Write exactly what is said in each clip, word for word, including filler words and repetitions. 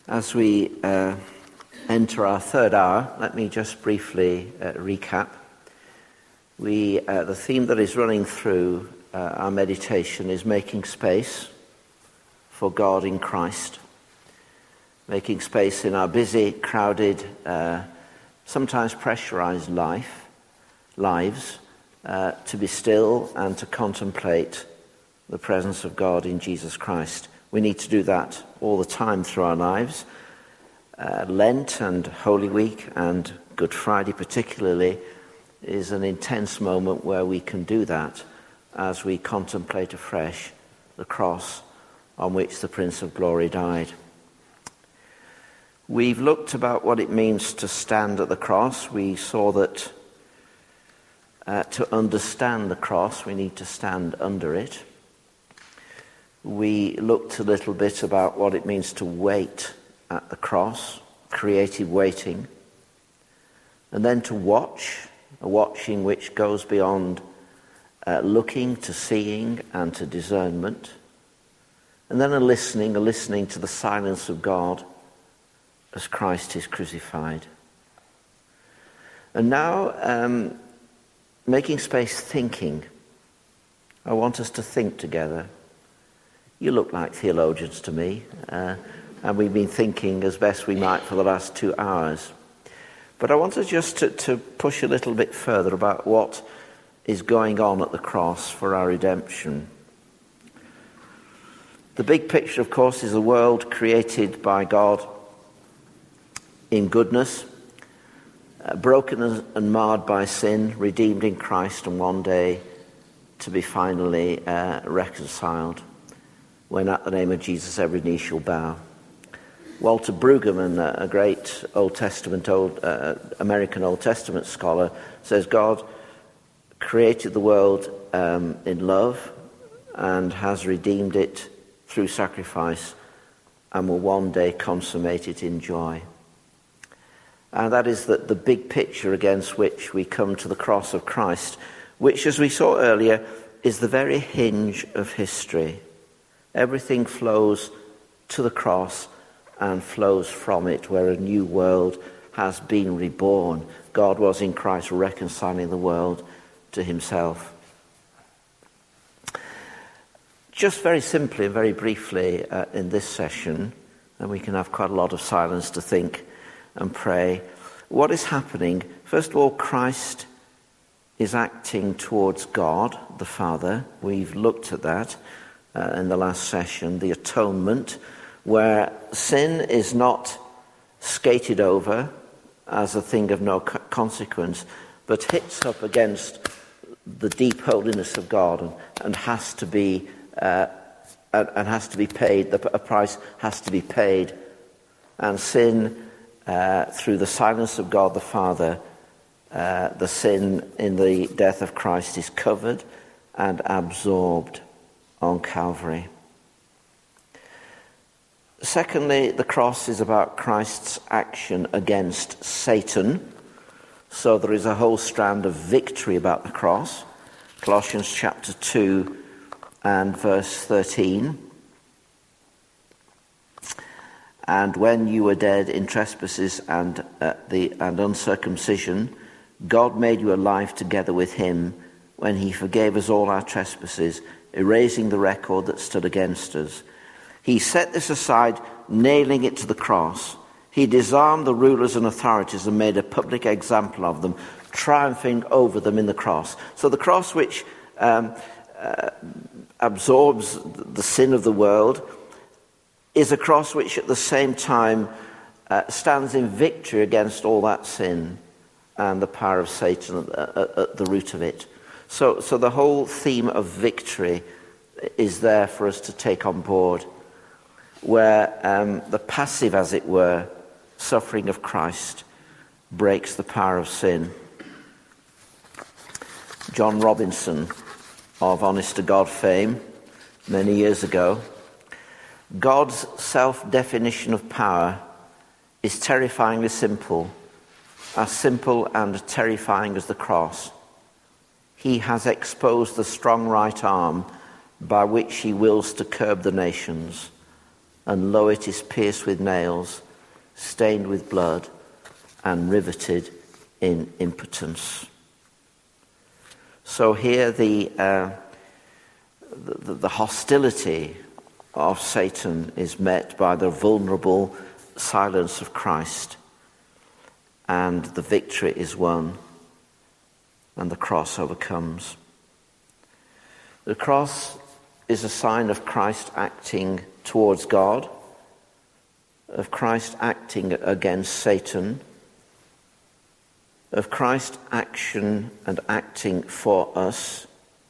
As we uh, enter our third hour, let me just briefly uh, recap. We, uh, the theme that is running through uh, our meditation is making space for God in Christ. Making space in our busy, crowded, uh, sometimes pressurized life, lives, uh, to be still and to contemplate the presence of God in Jesus Christ. We need to do that all the time through our lives. Uh, Lent and Holy Week and Good Friday particularly is an intense moment where we can do that as we contemplate afresh the cross on which the Prince of Glory died. We've looked about what it means to stand at the cross. We saw that uh, to understand the cross, we need to stand under it. We looked a little bit about what it means to wait at the cross, creative waiting, and then to watch, a watching which goes beyond uh, looking to seeing and to discernment, and then a listening, a listening to the silence of God as Christ is crucified. And now, um, making space thinking. I want us to think together. You look like theologians to me, uh, and we've been thinking as best we might for the last two hours. But I want us just to, to push a little bit further about what is going on at the cross for our redemption. The big picture, of course, is a world created by God in goodness, uh, broken and marred by sin, redeemed in Christ, and one day to be finally uh, reconciled, when at the name of Jesus every knee shall bow. Walter Brueggemann, a great Old Testament, old uh, American Old Testament scholar, says God created the world um, in love and has redeemed it through sacrifice and will one day consummate it in joy. And that is the, the big picture against which we come to the cross of Christ, which, as we saw earlier, is the very hinge of history. Everything flows to the cross and flows from it, where a new world has been reborn. God was in Christ reconciling the world to himself. Just very simply and very briefly uh, in this session, and we can have quite a lot of silence to think and pray, what is happening? First of all, Christ is acting towards God, the Father. We've looked at that uh, in the last session, the atonement, where sin is not skated over as a thing of no consequence, but hits up against the deep holiness of God and, and has to be uh, and, and has to be paid. The, a price has to be paid, and sin, uh, through the silence of God the Father, uh, the sin in the death of Christ is covered and absorbed on Calvary. Secondly, the cross is about Christ's action against Satan. So there is a whole strand of victory about the cross. Colossians chapter two and verse thirteen. And when you were dead in trespasses and uh, the and uncircumcision, God made you alive together with him when he forgave us all our trespasses, erasing the record that stood against us. He set this aside, nailing it to the cross. He disarmed the rulers and authorities and made a public example of them, triumphing over them in the cross. So the cross, which um, uh, absorbs the sin of the world, is a cross which at the same time uh, stands in victory against all that sin and the power of Satan at, at, at the root of it. So, so the whole theme of victory is there for us to take on board, where um, the passive, as it were, suffering of Christ breaks the power of sin. John Robinson, of Honest to God fame, many years ago, God's self-definition of power is terrifyingly simple, as simple and terrifying as the cross. He has exposed the strong right arm by which he wills to curb the nations, and lo, it is pierced with nails, stained with blood, and riveted in impotence. So here the, uh, the, the hostility of Satan is met by the vulnerable silence of Christ, and the victory is won, and the cross overcomes. The cross is a sign of Christ acting towards God, of Christ acting against Satan, of Christ's action and acting for us.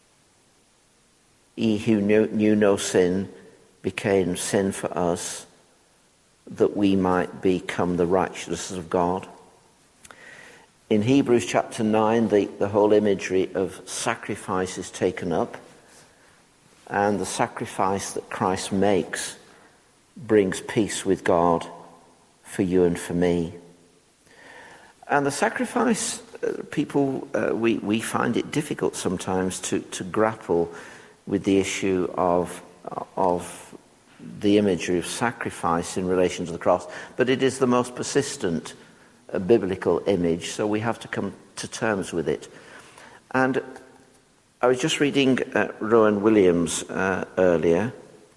He who knew, knew no sin became sin for us, that we might become the righteousness of God. In Hebrews chapter nine, the, the whole imagery of sacrifice is taken up, and the sacrifice that Christ makes brings peace with God for you and for me. And the sacrifice, uh, people, uh, we, we find it difficult sometimes to, to grapple with the issue of, of the imagery of sacrifice in relation to the cross. But it is the most persistent uh, biblical image, so we have to come to terms with it. And I was just reading uh, Rowan Williams uh, earlier,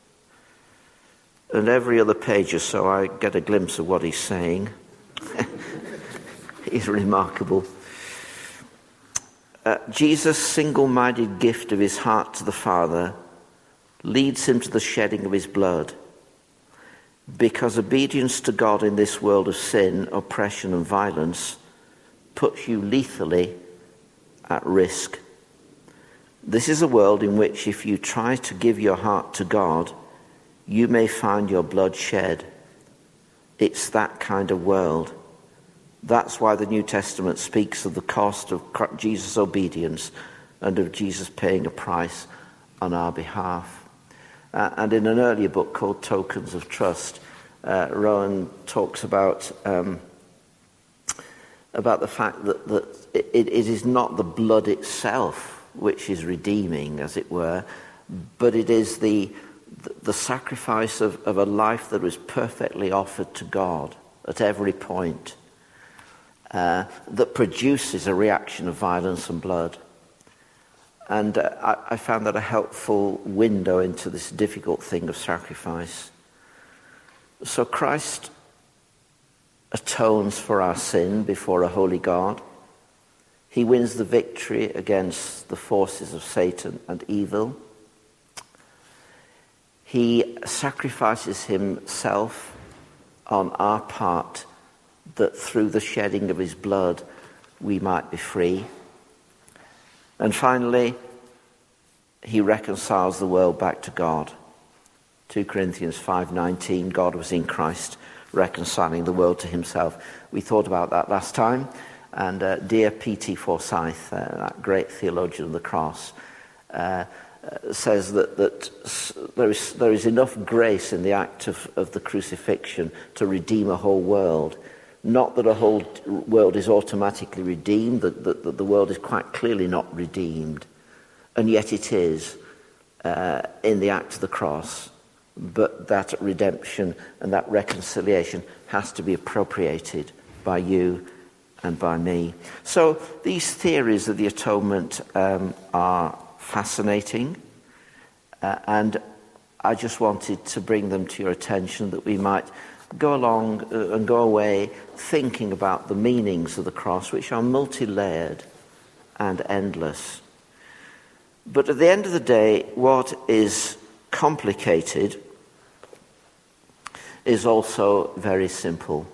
and every other page or so I get a glimpse of what he's saying. He's remarkable. Uh, Jesus' single-minded gift of his heart to the Father leads him to the shedding of his blood, because obedience to God in this world of sin, oppression and violence puts you lethally at risk. This is a world in which if you try to give your heart to God, you may find your blood shed. It's that kind of world. That's why the New Testament speaks of the cost of Jesus' obedience and of Jesus paying a price on our behalf. Uh, and in an earlier book called Tokens of Trust, uh, Rowan talks about um, about the fact that, that it, it is not the blood itself which is redeeming, as it were, but it is the the sacrifice of, of a life that was perfectly offered to God at every point, uh, that produces a reaction of violence and blood. And uh, I, I found that a helpful window into this difficult thing of sacrifice. So Christ atones for our sin before a holy God. He wins the victory against the forces of Satan and evil. He sacrifices himself on our part, that through the shedding of his blood we might be free. And finally, he reconciles the world back to God. Second Corinthians five nineteen, God was in Christ reconciling the world to himself. We thought about that last time. And uh, dear P T Forsyth, uh, that great theologian of the cross, uh, uh, says that, that there is there is enough grace in the act of, of the crucifixion to redeem a whole world. Not that a whole world is automatically redeemed, that, that, that the world is quite clearly not redeemed, and yet it is uh, in the act of the cross. But that redemption and that reconciliation has to be appropriated by you and by me. So these theories of the atonement um, are fascinating, uh, and I just wanted to bring them to your attention that we might go along uh, and go away thinking about the meanings of the cross, which are multi-layered and endless. But at the end of the day, what is complicated is also very simple.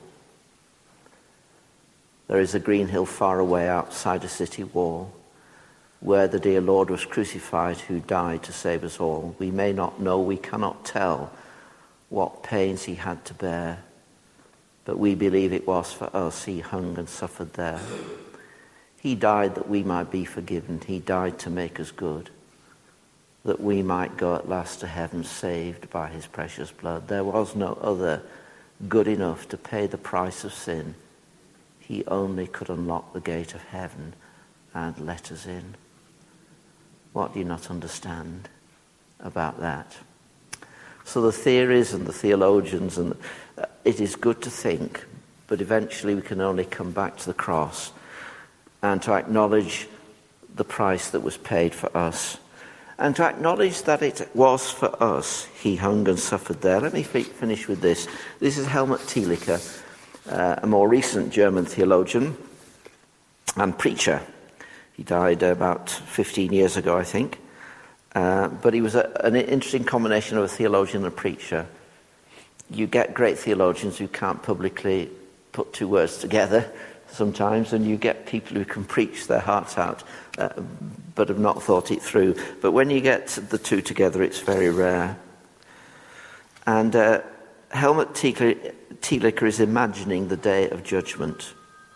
There is a green hill far away outside a city wall where the dear Lord was crucified, who died to save us all. We may not know, we cannot tell what pains he had to bear, but we believe it was for us he hung and suffered there. He died that we might be forgiven. He died to make us good, that we might go at last to heaven saved by his precious blood. There was no other good enough to pay the price of sin. He only could unlock the gate of heaven and let us in. What do you not understand about that? So the theories and the theologians, and uh, it is good to think, but eventually we can only come back to the cross and to acknowledge the price that was paid for us, and to acknowledge that it was for us he hung and suffered there. Let me f- finish with this. This is Helmut Thielicke, uh, a more recent German theologian and preacher. He died about fifteen years ago, I think. Uh, but he was a, an interesting combination of a theologian and a preacher. You get great theologians who can't publicly put two words together sometimes, and you get people who can preach their hearts out uh, but have not thought it through. But when you get the two together, it's very rare. And uh, Helmut Thielicke is imagining the day of judgment.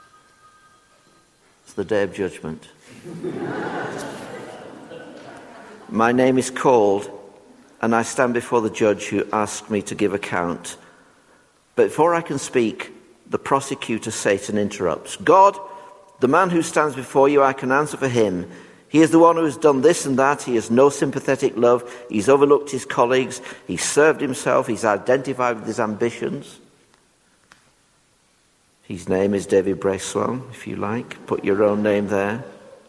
It's the day of judgment. My name is called, and I stand before the judge who asked me to give account. But before I can speak, the prosecutor, Satan, interrupts. God, the man who stands before you, I can answer for him. He is the one who has done this and that. He has no sympathetic love. He's overlooked his colleagues. He's served himself. He's identified with his ambitions. His name is David Breswell, if you like. Put your own name there.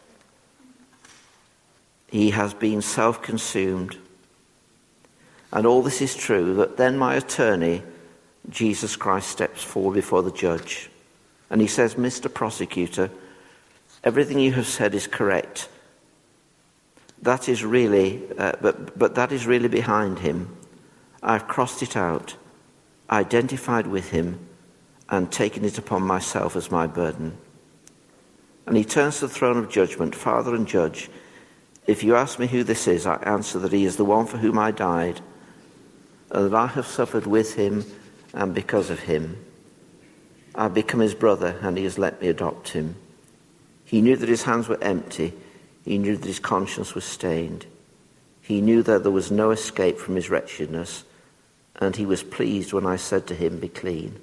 He has been self-consumed. And all this is true, that then my attorney, Jesus Christ, steps forward before the judge. And he says, Mister Prosecutor, everything you have said is correct. That is really, uh, but, but that is really behind him. I've crossed it out, identified with him, and taken it upon myself as my burden. And he turns to the throne of judgment, Father and Judge. If you ask me who this is, I answer that he is the one for whom I died, and that I have suffered with him and because of him. I've become his brother, and he has let me adopt him. He knew that his hands were empty. He knew that his conscience was stained. He knew that there was no escape from his wretchedness, and he was pleased when I said to him, be clean.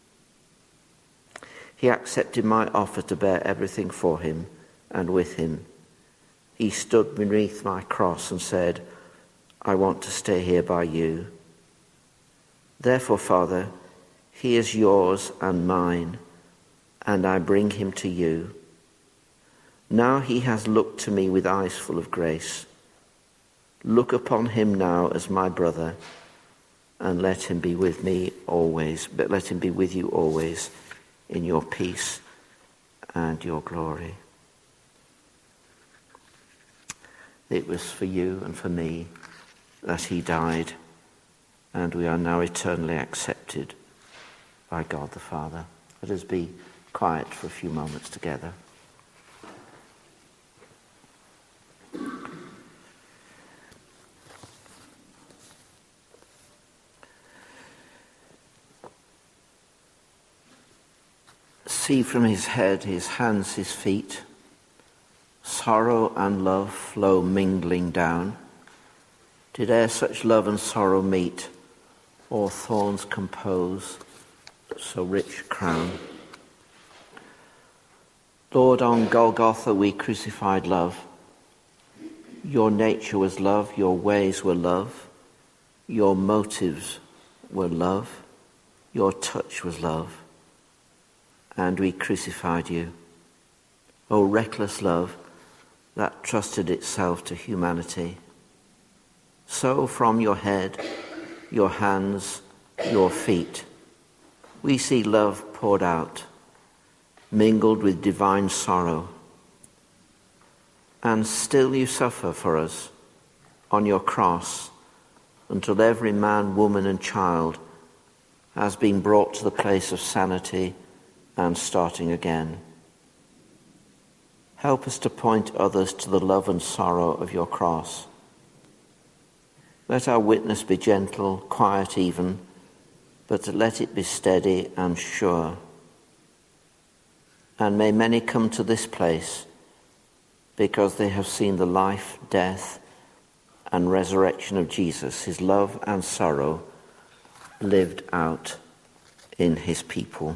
He accepted my offer to bear everything for him and with him. He stood beneath my cross and said, I want to stay here by you. Therefore, Father, he is yours and mine, and I bring him to you. Now he has looked to me with eyes full of grace. Look upon him now as my brother, and let him be with me always, but let him be with you always in your peace and your glory. It was for you and for me that he died, and we are now eternally accepted by God the Father. Let us be quiet for a few moments together. See from his head, his hands, his feet, sorrow and love flow mingling down. Did e'er such love and sorrow meet, or thorns compose so rich a crown? Lord, on Golgotha we crucified love. Your nature was love, your ways were love, your motives were love, your touch was love, and we crucified you. O reckless love that trusted itself to humanity. So from your head, your hands, your feet, we see love poured out, mingled with divine sorrow. And still you suffer for us on your cross until every man, woman and child has been brought to the place of sanity and starting again. Help us to point others to the love and sorrow of your cross. Let our witness be gentle, quiet even, but let it be steady and sure. And may many come to this place because they have seen the life, death, and resurrection of Jesus, his love and sorrow lived out in his people.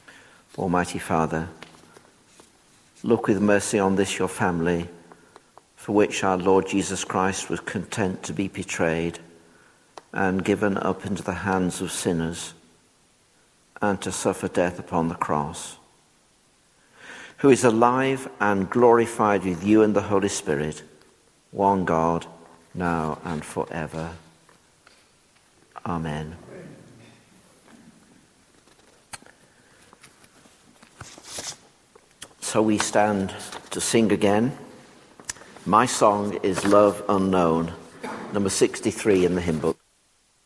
Almighty Father, look with mercy on this your family, for which our Lord Jesus Christ was content to be betrayed and given up into the hands of sinners and to suffer death upon the cross, who is alive and glorified with you and the Holy Spirit, one God, now and forever. Amen. So we stand to sing again. My song is Love Unknown, number sixty-three in the hymn book.